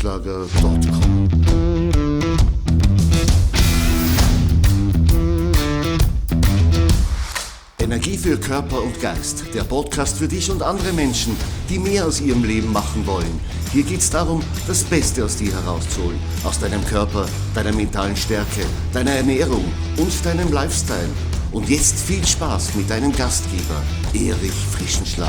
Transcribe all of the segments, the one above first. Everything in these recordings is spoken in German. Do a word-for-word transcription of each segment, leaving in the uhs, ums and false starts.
frischenschlager punkt com. Energie für Körper und Geist, der Podcast für dich und andere Menschen, die mehr aus ihrem Leben machen wollen. Hier geht es darum, das Beste aus dir herauszuholen, aus deinem Körper, deiner mentalen Stärke, deiner Ernährung und deinem Lifestyle. Und jetzt viel Spaß mit deinem Gastgeber, Erich Frischenschlager.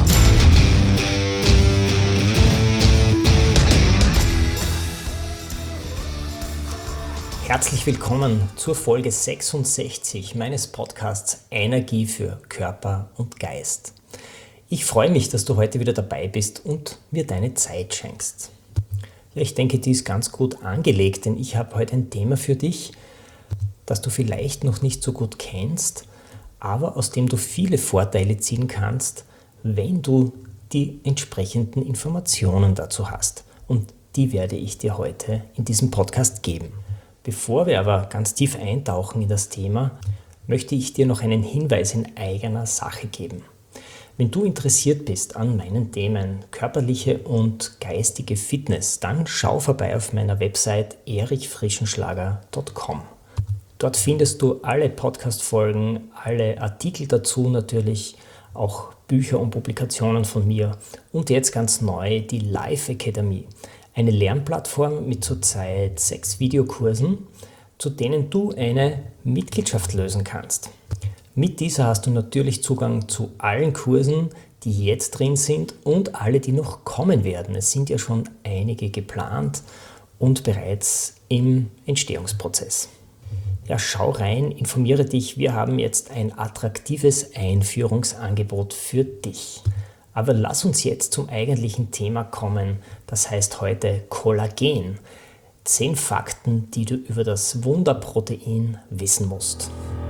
Herzlich willkommen zur Folge sechsundsechzig meines Podcasts Energie für Körper und Geist. Ich freue mich, dass du heute wieder dabei bist und mir deine Zeit schenkst. Ja, ich denke, die ist ganz gut angelegt, denn ich habe heute ein Thema für dich, das du vielleicht noch nicht so gut kennst, aber aus dem du viele Vorteile ziehen kannst, wenn du die entsprechenden Informationen dazu hast. Und die werde ich dir heute in diesem Podcast geben. Bevor wir aber ganz tief eintauchen in das Thema, möchte ich dir noch einen Hinweis in eigener Sache geben. Wenn du interessiert bist an meinen Themen körperliche und geistige Fitness, dann schau vorbei auf meiner Website erich frischenschlager punkt com. Dort findest du alle Podcast-Folgen, alle Artikel dazu natürlich, auch Bücher und Publikationen von mir und jetzt ganz neu die Life Academy. Eine Lernplattform mit zurzeit sechs Videokursen, zu denen du eine Mitgliedschaft lösen kannst. Mit dieser hast du natürlich Zugang zu allen Kursen, die jetzt drin sind und alle, die noch kommen werden. Es sind ja schon einige geplant und bereits im Entstehungsprozess. Ja, schau rein, informiere dich. Wir haben jetzt ein attraktives Einführungsangebot für dich. Aber lass uns jetzt zum eigentlichen Thema kommen, das heißt heute Kollagen. Zehn Fakten, die du über das Wunderprotein wissen musst.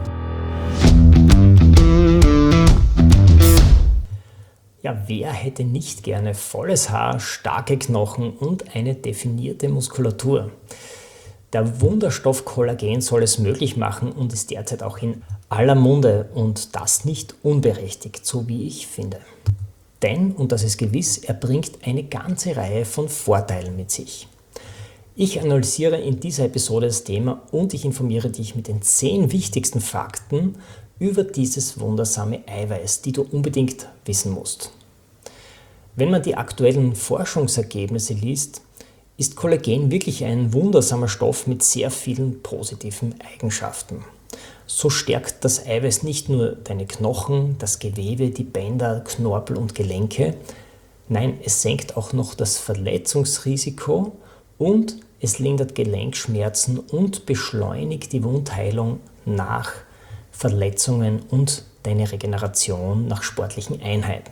Ja, wer hätte nicht gerne volles Haar, starke Knochen und eine definierte Muskulatur? Der Wunderstoff Kollagen soll es möglich machen und ist derzeit auch in aller Munde und das nicht unberechtigt, so wie ich finde. Denn, und das ist gewiss, er bringt eine ganze Reihe von Vorteilen mit sich. Ich analysiere in dieser Episode das Thema und ich informiere dich mit den zehn wichtigsten Fakten über dieses wundersame Eiweiß, die du unbedingt wissen musst. Wenn man die aktuellen Forschungsergebnisse liest, ist Kollagen wirklich ein wundersamer Stoff mit sehr vielen positiven Eigenschaften. So stärkt das Eiweiß nicht nur deine Knochen, das Gewebe, die Bänder, Knorpel und Gelenke. Nein, es senkt auch noch das Verletzungsrisiko und es lindert Gelenkschmerzen und beschleunigt die Wundheilung nach Verletzungen und deine Regeneration nach sportlichen Einheiten.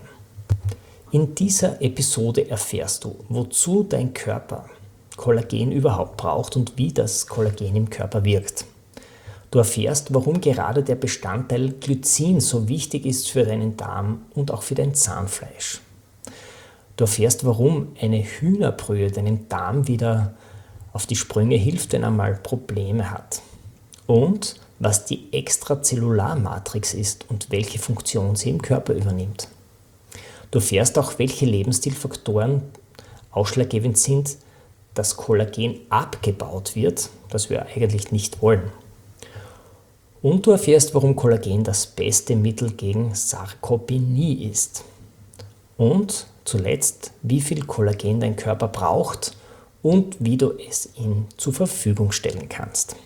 In dieser Episode erfährst du, wozu dein Körper Kollagen überhaupt braucht und wie das Kollagen im Körper wirkt. Du erfährst, warum gerade der Bestandteil Glycin so wichtig ist für deinen Darm und auch für dein Zahnfleisch. Du erfährst, warum eine Hühnerbrühe deinen Darm wieder auf die Sprünge hilft, wenn er mal Probleme hat. Und was die Extrazellularmatrix ist und welche Funktion sie im Körper übernimmt. Du erfährst auch, welche Lebensstilfaktoren ausschlaggebend sind, dass Kollagen abgebaut wird, das wir eigentlich nicht wollen. Und du erfährst, warum Kollagen das beste Mittel gegen Sarkopenie ist. Und zuletzt, wie viel Kollagen dein Körper braucht und wie du es ihm zur Verfügung stellen kannst.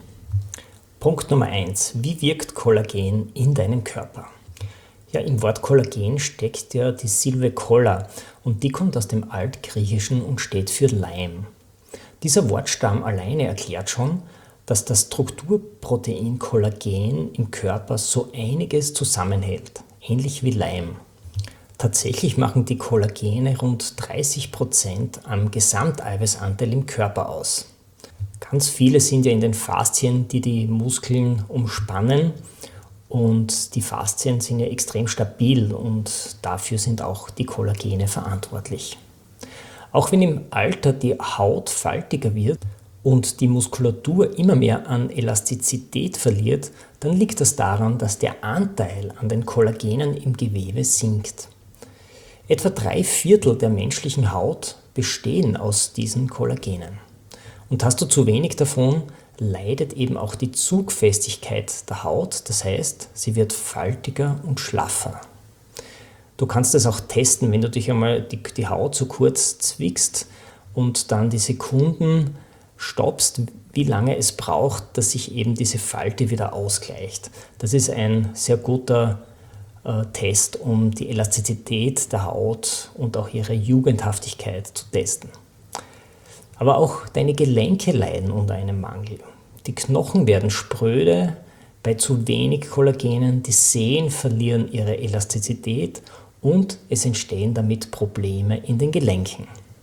Punkt Nummer eins. Wie wirkt Kollagen in deinem Körper? Ja, im Wort Kollagen steckt ja die Silbe Kolla und die kommt aus dem Altgriechischen und steht für Leim. Dieser Wortstamm alleine erklärt schon, dass das Strukturprotein Kollagen im Körper so einiges zusammenhält, ähnlich wie Leim. Tatsächlich machen die Kollagene rund dreißig Prozent am Gesamteiweißanteil im Körper aus. Ganz viele sind ja in den Faszien, die die Muskeln umspannen, und die Faszien sind ja extrem stabil und dafür sind auch die Kollagene verantwortlich. Auch wenn im Alter die Haut faltiger wird und die Muskulatur immer mehr an Elastizität verliert, dann liegt das daran, dass der Anteil an den Kollagenen im Gewebe sinkt. Etwa drei Viertel der menschlichen Haut bestehen aus diesen Kollagenen. Und hast du zu wenig davon, leidet eben auch die Zugfestigkeit der Haut, das heißt, sie wird faltiger und schlaffer. Du kannst das auch testen, wenn du dich einmal die, die Haut so kurz zwickst und dann die Sekunden stoppst, wie lange es braucht, dass sich eben diese Falte wieder ausgleicht. Das ist ein sehr guter äh, Test, um die Elastizität der Haut und auch ihre Jugendhaftigkeit zu testen. Aber auch deine Gelenke leiden unter einem Mangel. Die Knochen werden spröde bei zu wenig Kollagenen, die Sehnen verlieren ihre Elastizität und es entstehen damit Probleme in den Gelenken.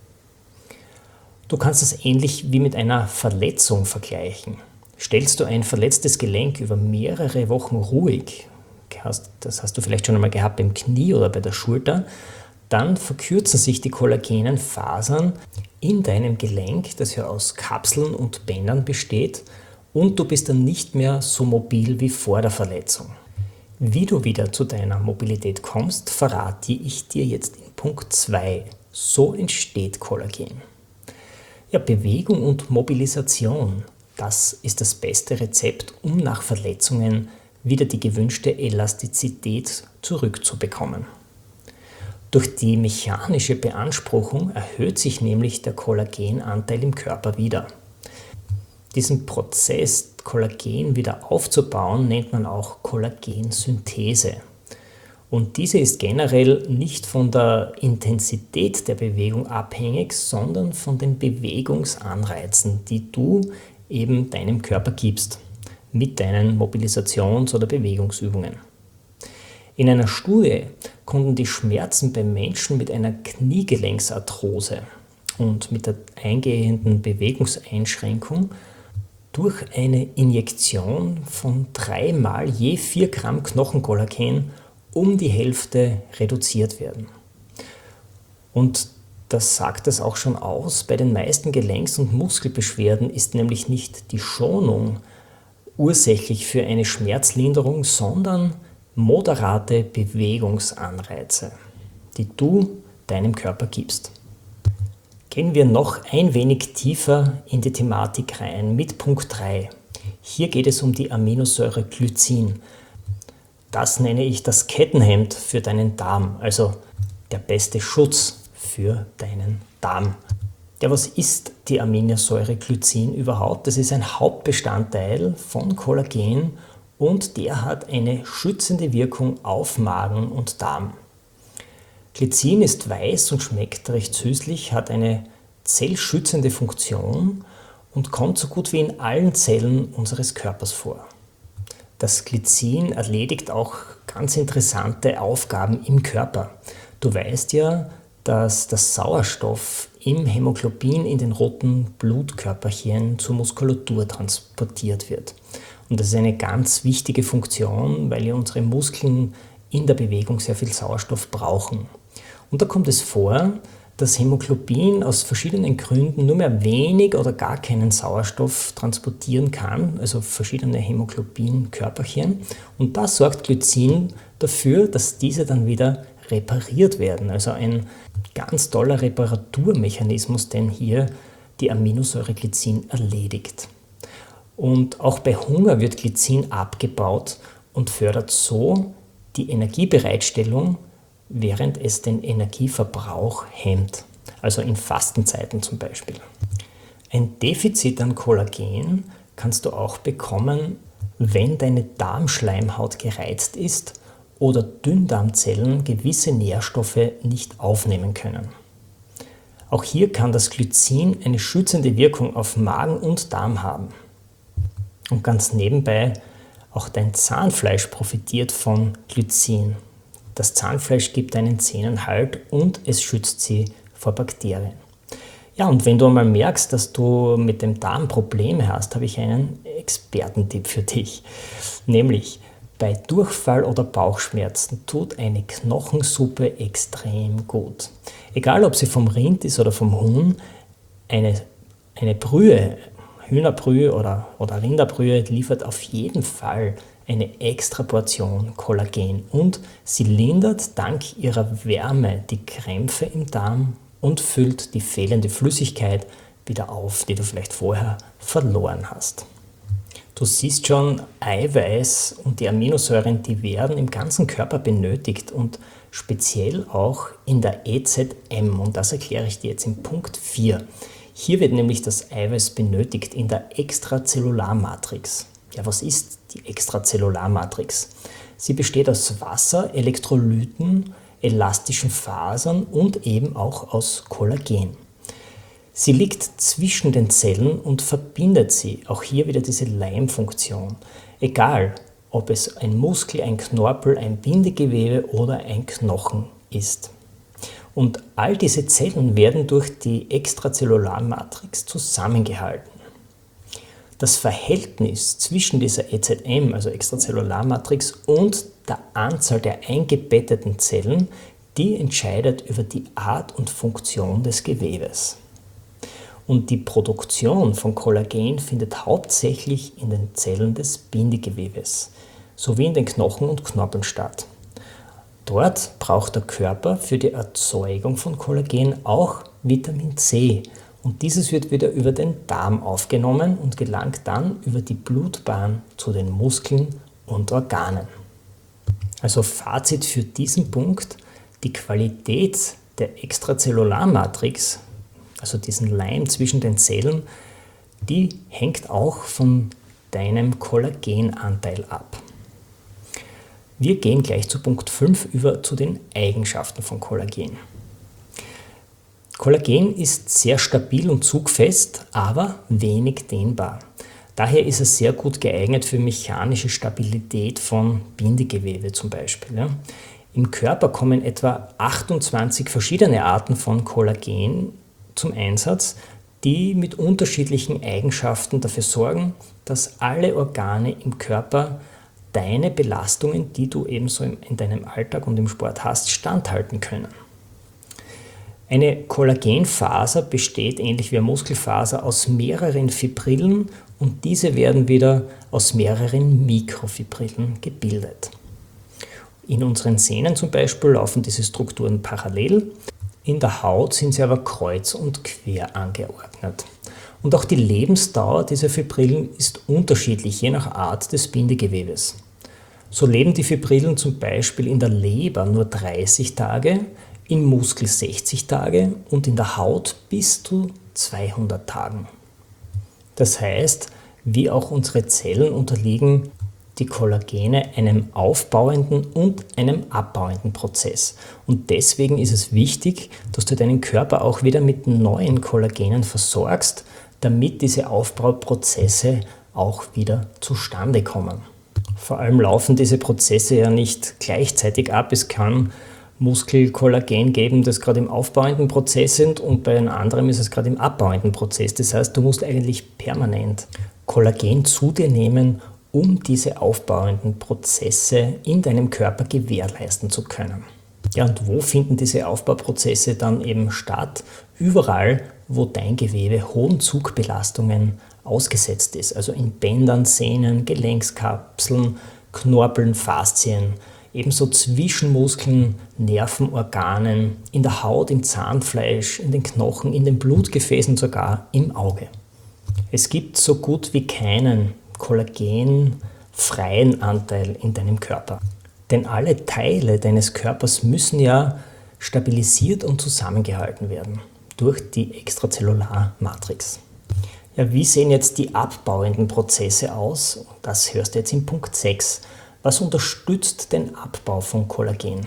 Du kannst es ähnlich wie mit einer Verletzung vergleichen. Stellst du ein verletztes Gelenk über mehrere Wochen ruhig, das hast du vielleicht schon einmal gehabt beim Knie oder bei der Schulter, dann verkürzen sich die kollagenen Fasern in deinem Gelenk, das ja aus Kapseln und Bändern besteht, und du bist dann nicht mehr so mobil wie vor der Verletzung. Wie du wieder zu deiner Mobilität kommst, verrate ich dir jetzt in Punkt zwei. So entsteht Kollagen. Ja, Bewegung und Mobilisation, das ist das beste Rezept, um nach Verletzungen wieder die gewünschte Elastizität zurückzubekommen. Durch die mechanische Beanspruchung erhöht sich nämlich der Kollagenanteil im Körper wieder. Diesen Prozess, Kollagen wieder aufzubauen, nennt man auch Kollagensynthese. Und diese ist generell nicht von der Intensität der Bewegung abhängig, sondern von den Bewegungsanreizen, die du eben deinem Körper gibst, mit deinen Mobilisations- oder Bewegungsübungen. In einer Studie konnten die Schmerzen bei Menschen mit einer Kniegelenksarthrose und mit der eingehenden Bewegungseinschränkung durch eine Injektion von dreimal je vier Gramm Knochenkollagen um die Hälfte reduziert werden. Und das sagt es auch schon aus, bei den meisten Gelenks- und Muskelbeschwerden ist nämlich nicht die Schonung ursächlich für eine Schmerzlinderung, sondern moderate Bewegungsanreize, die du deinem Körper gibst. Gehen wir noch ein wenig tiefer in die Thematik rein mit Punkt drei. Hier geht es um die Aminosäure Glycin. Das nenne ich das Kettenhemd für deinen Darm, also der beste Schutz für deinen Darm. Ja, was ist die Aminosäure Glycin überhaupt? Das ist ein Hauptbestandteil von Kollagen und der hat eine schützende Wirkung auf Magen und Darm. Glycin ist weiß und schmeckt recht süßlich, hat eine zellschützende Funktion und kommt so gut wie in allen Zellen unseres Körpers vor. Das Glycin erledigt auch ganz interessante Aufgaben im Körper. Du weißt ja, dass der Sauerstoff im Hämoglobin in den roten Blutkörperchen zur Muskulatur transportiert wird. Und das ist eine ganz wichtige Funktion, weil ja unsere Muskeln in der Bewegung sehr viel Sauerstoff brauchen. Und da kommt es vor, dass Hämoglobin aus verschiedenen Gründen nur mehr wenig oder gar keinen Sauerstoff transportieren kann, also verschiedene Hämoglobin-Körperchen. Und da sorgt Glycin dafür, dass diese dann wieder repariert werden. Also ein ganz toller Reparaturmechanismus, den hier die Aminosäure Glycin erledigt. Und auch bei Hunger wird Glycin abgebaut und fördert so die Energiebereitstellung, während es den Energieverbrauch hemmt, also in Fastenzeiten zum Beispiel. Ein Defizit an Kollagen kannst du auch bekommen, wenn deine Darmschleimhaut gereizt ist oder Dünndarmzellen gewisse Nährstoffe nicht aufnehmen können. Auch hier kann das Glycin eine schützende Wirkung auf Magen und Darm haben. Und ganz nebenbei, auch dein Zahnfleisch profitiert von Glycin. Das Zahnfleisch gibt deinen Zähnen Halt und es schützt sie vor Bakterien. Ja, und wenn du einmal merkst, dass du mit dem Darm Probleme hast, habe ich einen Expertentipp für dich. Nämlich bei Durchfall oder Bauchschmerzen tut eine Knochensuppe extrem gut. Egal, ob sie vom Rind ist oder vom Huhn, eine, eine Brühe, Hühnerbrühe oder, oder Rinderbrühe liefert auf jeden Fall eine extra Portion Kollagen und sie lindert dank ihrer Wärme die Krämpfe im Darm und füllt die fehlende Flüssigkeit wieder auf, die du vielleicht vorher verloren hast. Du siehst schon, Eiweiß und die Aminosäuren, die werden im ganzen Körper benötigt und speziell auch in der E Z M. Und das erkläre ich dir jetzt in Punkt vier. Hier wird nämlich das Eiweiß benötigt in der Extrazellularmatrix. Ja, was ist die Extrazellularmatrix? Sie besteht aus Wasser, Elektrolyten, elastischen Fasern und eben auch aus Kollagen. Sie liegt zwischen den Zellen und verbindet sie, auch hier wieder diese Leimfunktion. Egal, ob es ein Muskel, ein Knorpel, ein Bindegewebe oder ein Knochen ist. Und all diese Zellen werden durch die Extrazellularmatrix zusammengehalten. Das Verhältnis zwischen dieser E Z M, also Extrazellularmatrix, und der Anzahl der eingebetteten Zellen, die entscheidet über die Art und Funktion des Gewebes. Und die Produktion von Kollagen findet hauptsächlich in den Zellen des Bindegewebes sowie in den Knochen und Knorpeln statt. Dort braucht der Körper für die Erzeugung von Kollagen auch Vitamin C und dieses wird wieder über den Darm aufgenommen und gelangt dann über die Blutbahn zu den Muskeln und Organen. Also Fazit für diesen Punkt: Die Qualität der Extrazellularmatrix, also diesen Leim zwischen den Zellen, die hängt auch von deinem Kollagenanteil ab. Wir gehen gleich zu Punkt fünf über, zu den Eigenschaften von Kollagen. Kollagen ist sehr stabil und zugfest, aber wenig dehnbar. Daher ist es sehr gut geeignet für mechanische Stabilität von Bindegewebe zum Beispiel. Ja. Im Körper kommen etwa achtundzwanzig verschiedene Arten von Kollagen zum Einsatz, die mit unterschiedlichen Eigenschaften dafür sorgen, dass alle Organe im Körper deine Belastungen, die du ebenso in deinem Alltag und im Sport hast, standhalten können. Eine Kollagenfaser besteht, ähnlich wie eine Muskelfaser, aus mehreren Fibrillen und diese werden wieder aus mehreren Mikrofibrillen gebildet. In unseren Sehnen zum Beispiel laufen diese Strukturen parallel, in der Haut sind sie aber kreuz und quer angeordnet. Und auch die Lebensdauer dieser Fibrillen ist unterschiedlich, je nach Art des Bindegewebes. So leben die Fibrillen zum Beispiel in der Leber nur dreißig Tage, im Muskel sechzig Tage und in der Haut bis zu zweihundert Tagen. Das heißt, wie auch unsere Zellen unterliegen die Kollagene einem aufbauenden und einem abbauenden Prozess. Und deswegen ist es wichtig, dass du deinen Körper auch wieder mit neuen Kollagenen versorgst, damit diese Aufbauprozesse auch wieder zustande kommen. Vor allem laufen diese Prozesse ja nicht gleichzeitig ab. Es kann Muskelkollagen geben, das gerade im aufbauenden Prozess sind und bei einem anderen ist es gerade im abbauenden Prozess. Das heißt, du musst eigentlich permanent Kollagen zu dir nehmen, um diese aufbauenden Prozesse in deinem Körper gewährleisten zu können. Ja, und wo finden diese Aufbauprozesse dann eben statt? Überall, wo dein Gewebe hohen Zugbelastungen ausgesetzt ist, also in Bändern, Sehnen, Gelenkskapseln, Knorpeln, Faszien, ebenso zwischen Muskeln, Nerven, Organen, in der Haut, im Zahnfleisch, in den Knochen, in den Blutgefäßen, sogar im Auge. Es gibt so gut wie keinen kollagenfreien Anteil in deinem Körper. Denn alle Teile deines Körpers müssen ja stabilisiert und zusammengehalten werden durch die Extrazellularmatrix. Ja, wie sehen jetzt die abbauenden Prozesse aus? Das hörst du jetzt in Punkt sechs. Was unterstützt den Abbau von Kollagen?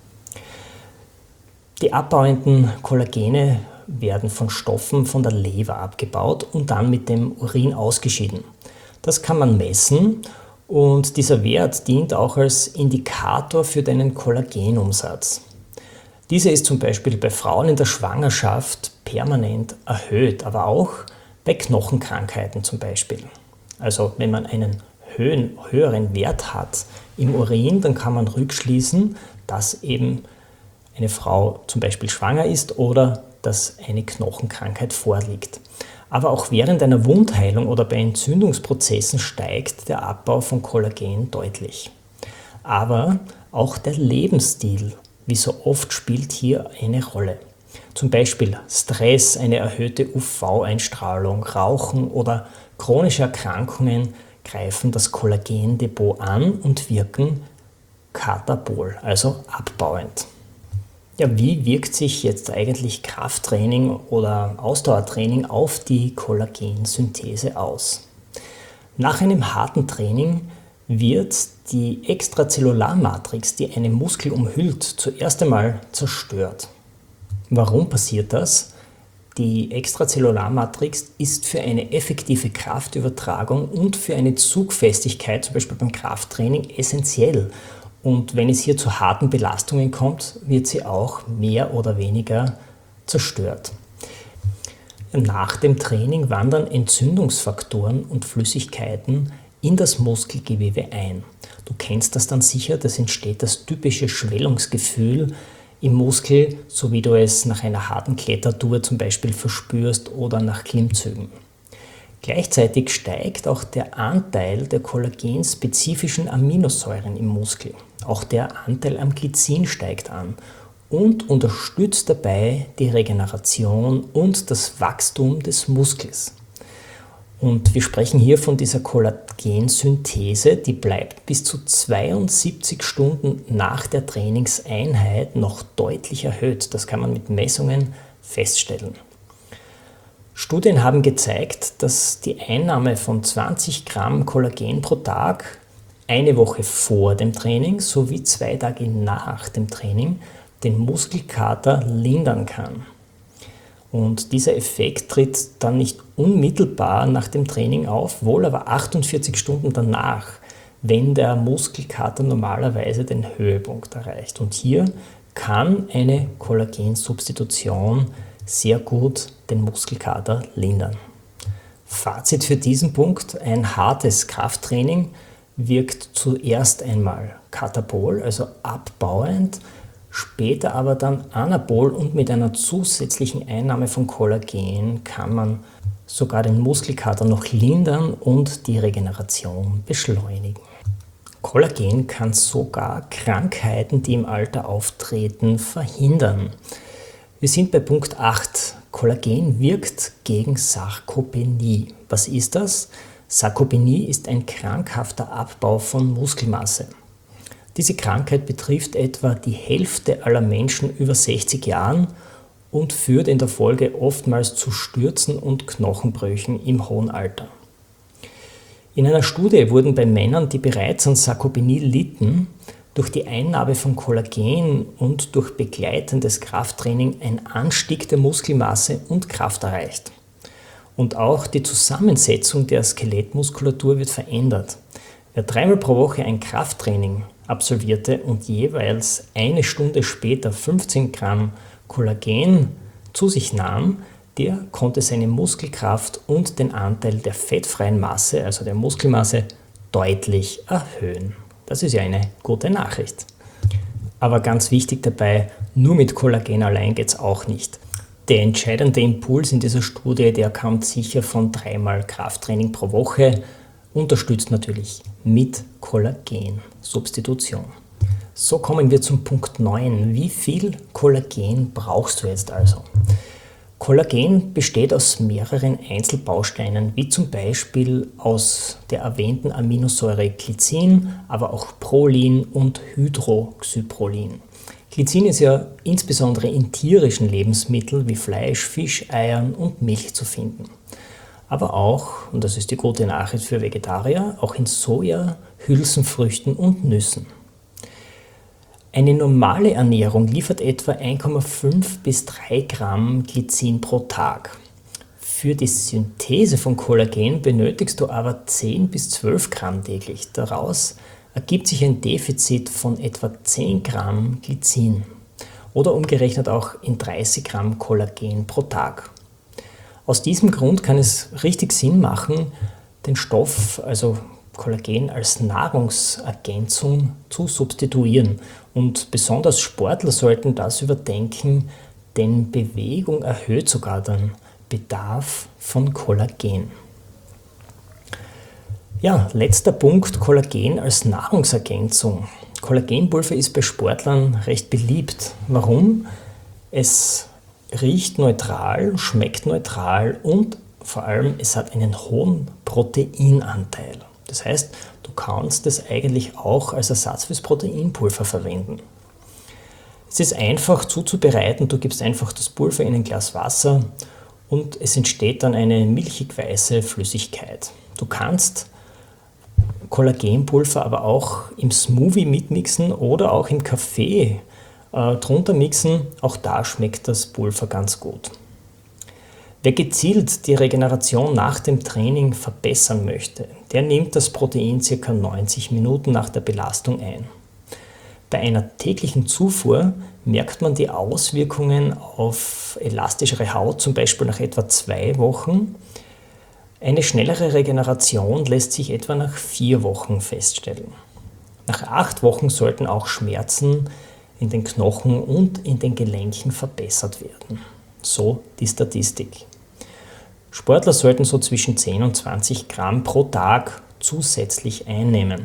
Die abbauenden Kollagene werden von Stoffen von der Leber abgebaut und dann mit dem Urin ausgeschieden. Das kann man messen und dieser Wert dient auch als Indikator für deinen Kollagenumsatz. Dieser ist zum Beispiel bei Frauen in der Schwangerschaft permanent erhöht, aber auch bei Knochenkrankheiten zum Beispiel. Also wenn man einen höhen, höheren Wert hat im Urin, dann kann man rückschließen, dass eben eine Frau zum Beispiel schwanger ist oder dass eine Knochenkrankheit vorliegt. Aber auch während einer Wundheilung oder bei Entzündungsprozessen steigt der Abbau von Kollagen deutlich. Aber auch der Lebensstil, wie so oft, spielt hier eine Rolle. Zum Beispiel Stress, eine erhöhte U V-Einstrahlung, Rauchen oder chronische Erkrankungen greifen das Kollagendepot an und wirken katabol, also abbauend. Ja, wie wirkt sich jetzt eigentlich Krafttraining oder Ausdauertraining auf die Kollagensynthese aus? Nach einem harten Training wird die Extrazellularmatrix, die einen Muskel umhüllt, zuerst einmal zerstört. Warum passiert das? Die Extrazellularmatrix ist für eine effektive Kraftübertragung und für eine Zugfestigkeit, zum Beispiel beim Krafttraining, essentiell. Und wenn es hier zu harten Belastungen kommt, wird sie auch mehr oder weniger zerstört. Nach dem Training wandern Entzündungsfaktoren und Flüssigkeiten in das Muskelgewebe ein. Du kennst das dann sicher, das entsteht das typische Schwellungsgefühl im Muskel, so wie du es nach einer harten Klettertour zum Beispiel verspürst oder nach Klimmzügen. Gleichzeitig steigt auch der Anteil der kollagenspezifischen Aminosäuren im Muskel. Auch der Anteil am Glycin steigt an und unterstützt dabei die Regeneration und das Wachstum des Muskels. Und wir sprechen hier von dieser Kollagensynthese, die bleibt bis zu zweiundsiebzig Stunden nach der Trainingseinheit noch deutlich erhöht. Das kann man mit Messungen feststellen. Studien haben gezeigt, dass die Einnahme von zwanzig Gramm Kollagen pro Tag eine Woche vor dem Training sowie zwei Tage nach dem Training den Muskelkater lindern kann. Und dieser Effekt tritt dann nicht unmittelbar nach dem Training auf, wohl aber achtundvierzig Stunden danach, wenn der Muskelkater normalerweise den Höhepunkt erreicht. Und hier kann eine Kollagensubstitution sehr gut den Muskelkater lindern. Fazit für diesen Punkt: Ein hartes Krafttraining wirkt zuerst einmal katabol, also abbauend, später aber dann anabol, und mit einer zusätzlichen Einnahme von Kollagen kann man sogar den Muskelkater noch lindern und die Regeneration beschleunigen. Kollagen kann sogar Krankheiten, die im Alter auftreten, verhindern. Wir sind bei Punkt acht. Kollagen wirkt gegen Sarkopenie. Was ist das? Sarkopenie ist ein krankhafter Abbau von Muskelmasse. Diese Krankheit betrifft etwa die Hälfte aller Menschen über sechzig Jahren und führt in der Folge oftmals zu Stürzen und Knochenbrüchen im hohen Alter. In einer Studie wurden bei Männern, die bereits an Sarkopenie litten, durch die Einnahme von Kollagen und durch begleitendes Krafttraining ein Anstieg der Muskelmasse und Kraft erreicht. Und auch die Zusammensetzung der Skelettmuskulatur wird verändert. Wer dreimal pro Woche ein Krafttraining absolvierte und jeweils eine Stunde später fünfzehn Gramm Kollagen zu sich nahm, der konnte seine Muskelkraft und den Anteil der fettfreien Masse, also der Muskelmasse, deutlich erhöhen. Das ist ja eine gute Nachricht. Aber ganz wichtig dabei, nur mit Kollagen allein geht es auch nicht. Der entscheidende Impuls in dieser Studie, der kam sicher von dreimal Krafttraining pro Woche, unterstützt natürlich mit Kollagensubstitution. So kommen wir zum Punkt neun. Wie viel Kollagen brauchst du jetzt also? Kollagen besteht aus mehreren Einzelbausteinen, wie zum Beispiel aus der erwähnten Aminosäure Glycin, aber auch Prolin und Hydroxyprolin. Glycin ist ja insbesondere in tierischen Lebensmitteln wie Fleisch, Fisch, Eiern und Milch zu finden. Aber auch, und das ist die gute Nachricht für Vegetarier, auch in Soja, Hülsenfrüchten und Nüssen. Eine normale Ernährung liefert etwa eins Komma fünf bis drei Gramm Glycin pro Tag. Für die Synthese von Kollagen benötigst du aber zehn bis zwölf Gramm täglich. Daraus ergibt sich ein Defizit von etwa zehn Gramm Glycin oder umgerechnet auch in dreißig Gramm Kollagen pro Tag. Aus diesem Grund kann es richtig Sinn machen, den Stoff, also Kollagen, als Nahrungsergänzung zu substituieren. Und besonders Sportler sollten das überdenken, denn Bewegung erhöht sogar den Bedarf von Kollagen. Ja, letzter Punkt, Kollagen als Nahrungsergänzung. Kollagenpulver ist bei Sportlern recht beliebt. Warum? Es riecht neutral, schmeckt neutral und vor allem es hat einen hohen Proteinanteil. Das heißt, du kannst es eigentlich auch als Ersatz fürs Proteinpulver verwenden. Es ist einfach zuzubereiten, du gibst einfach das Pulver in ein Glas Wasser und es entsteht dann eine milchig-weiße Flüssigkeit. Du kannst Kollagenpulver aber auch im Smoothie mitmixen oder auch im Kaffee äh, drunter mixen. Auch da schmeckt das Pulver ganz gut. Wer gezielt die Regeneration nach dem Training verbessern möchte, der nimmt das Protein ca. neunzig Minuten nach der Belastung ein. Bei einer täglichen Zufuhr merkt man die Auswirkungen auf elastischere Haut, zum Beispiel nach etwa zwei Wochen. Eine schnellere Regeneration lässt sich etwa nach vier Wochen feststellen. Nach acht Wochen sollten auch Schmerzen in den Knochen und in den Gelenken verbessert werden. So die Statistik. Sportler sollten so zwischen zehn und zwanzig Gramm pro Tag zusätzlich einnehmen.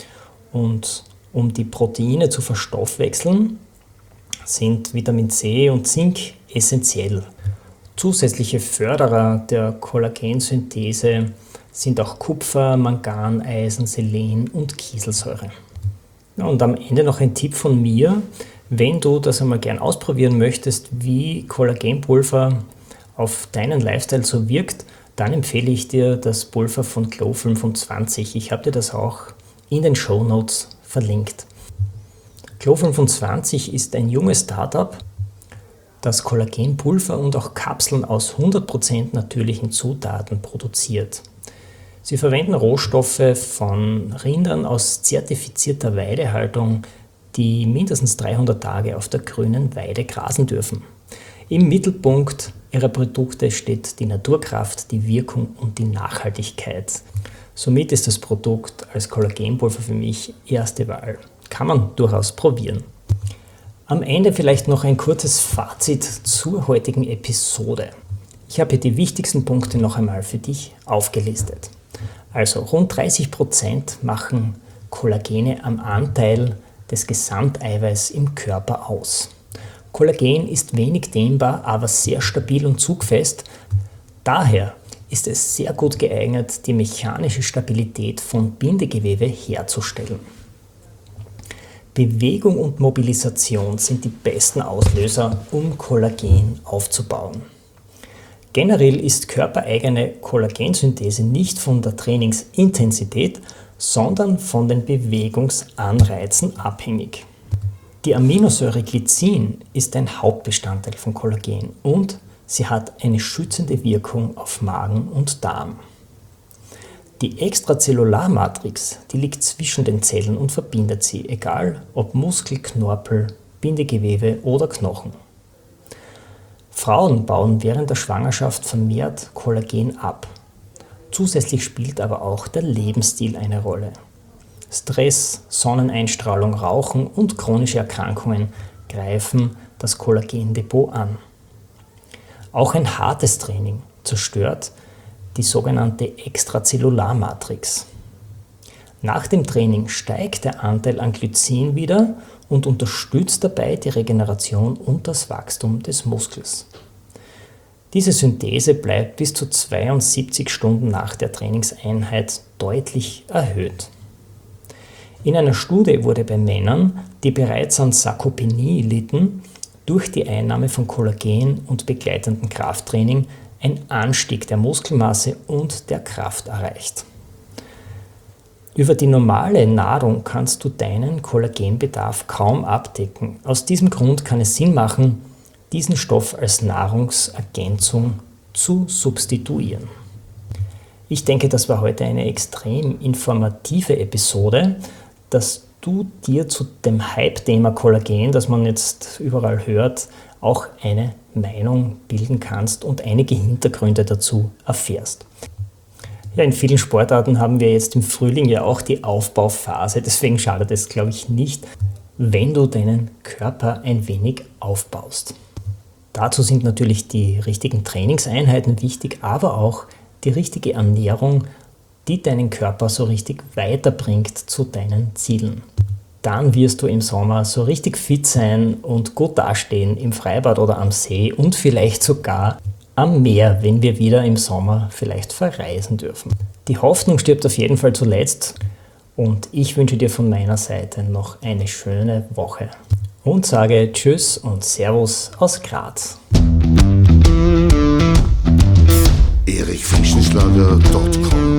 Und um die Proteine zu verstoffwechseln, sind Vitamin C und Zink essentiell. Zusätzliche Förderer der Kollagensynthese sind auch Kupfer, Mangan, Eisen, Selen und Kieselsäure. Und am Ende noch ein Tipp von mir, wenn du das einmal gern ausprobieren möchtest, wie Kollagenpulver auf deinen Lifestyle so wirkt, dann empfehle ich dir das Pulver von Glow fünfundzwanzig. Ich habe dir das auch in den Shownotes verlinkt. Glow fünfundzwanzig ist ein junges Startup, das Kollagenpulver und auch Kapseln aus hundert Prozent natürlichen Zutaten produziert. Sie verwenden Rohstoffe von Rindern aus zertifizierter Weidehaltung, die mindestens dreihundert Tage auf der grünen Weide grasen dürfen. Im Mittelpunkt ihrer Produkte steht die Naturkraft, die Wirkung und die Nachhaltigkeit. Somit ist das Produkt als Kollagenpulver für mich erste Wahl. Kann man durchaus probieren. Am Ende vielleicht noch ein kurzes Fazit zur heutigen Episode. Ich habe hier die wichtigsten Punkte noch einmal für dich aufgelistet. Also rund dreißig Prozent machen Kollagene am Anteil des Gesamteiweiß im Körper aus. Kollagen ist wenig dehnbar, aber sehr stabil und zugfest. Daher ist es sehr gut geeignet, die mechanische Stabilität von Bindegewebe herzustellen. Bewegung und Mobilisation sind die besten Auslöser, um Kollagen aufzubauen. Generell ist körpereigene Kollagensynthese nicht von der Trainingsintensität, sondern von den Bewegungsanreizen abhängig. Die Aminosäure Glycin ist ein Hauptbestandteil von Kollagen und sie hat eine schützende Wirkung auf Magen und Darm. Die Extrazellularmatrix, die liegt zwischen den Zellen und verbindet sie, egal ob Muskel, Knorpel, Bindegewebe oder Knochen. Frauen bauen während der Schwangerschaft vermehrt Kollagen ab. Zusätzlich spielt aber auch der Lebensstil eine Rolle. Stress, Sonneneinstrahlung, Rauchen und chronische Erkrankungen greifen das Kollagendepot an. Auch ein hartes Training zerstört die sogenannte Extrazellularmatrix. Nach dem Training steigt der Anteil an Glycin wieder und unterstützt dabei die Regeneration und das Wachstum des Muskels. Diese Synthese bleibt bis zu zweiundsiebzig Stunden nach der Trainingseinheit deutlich erhöht. In einer Studie wurde bei Männern, die bereits an Sarkopenie litten, durch die Einnahme von Kollagen und begleitendem Krafttraining ein Anstieg der Muskelmasse und der Kraft erreicht. Über die normale Nahrung kannst du deinen Kollagenbedarf kaum abdecken. Aus diesem Grund kann es Sinn machen, diesen Stoff als Nahrungsergänzung zu substituieren. Ich denke, das war heute eine extrem informative Episode, dass du dir zu dem Hype-Thema Kollagen, das man jetzt überall hört, auch eine Meinung bilden kannst und einige Hintergründe dazu erfährst. Ja, in vielen Sportarten haben wir jetzt im Frühling ja auch die Aufbauphase, deswegen schadet es, glaube ich, nicht, wenn du deinen Körper ein wenig aufbaust. Dazu sind natürlich die richtigen Trainingseinheiten wichtig, aber auch die richtige Ernährung, die deinen Körper so richtig weiterbringt zu deinen Zielen. dann wirst du im Sommer so richtig fit sein und gut dastehen im Freibad oder am See und vielleicht sogar am Meer, wenn wir wieder im Sommer vielleicht verreisen dürfen. Die Hoffnung stirbt auf jeden Fall zuletzt und ich wünsche dir von meiner Seite noch eine schöne Woche und sage Tschüss und Servus aus Graz. erich frischenschlager punkt com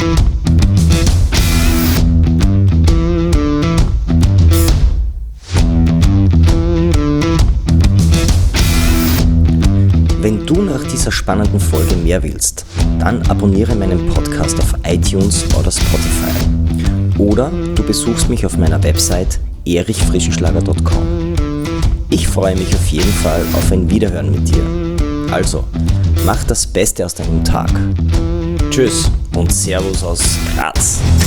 Wenn du nach dieser spannenden Folge mehr willst, dann abonniere meinen Podcast auf iTunes oder Spotify. Oder du besuchst mich auf meiner Website erich frischenschlager punkt com. Ich freue mich auf jeden Fall auf ein Wiederhören mit dir. Also, mach das Beste aus deinem Tag. Tschüss und Servus aus Graz.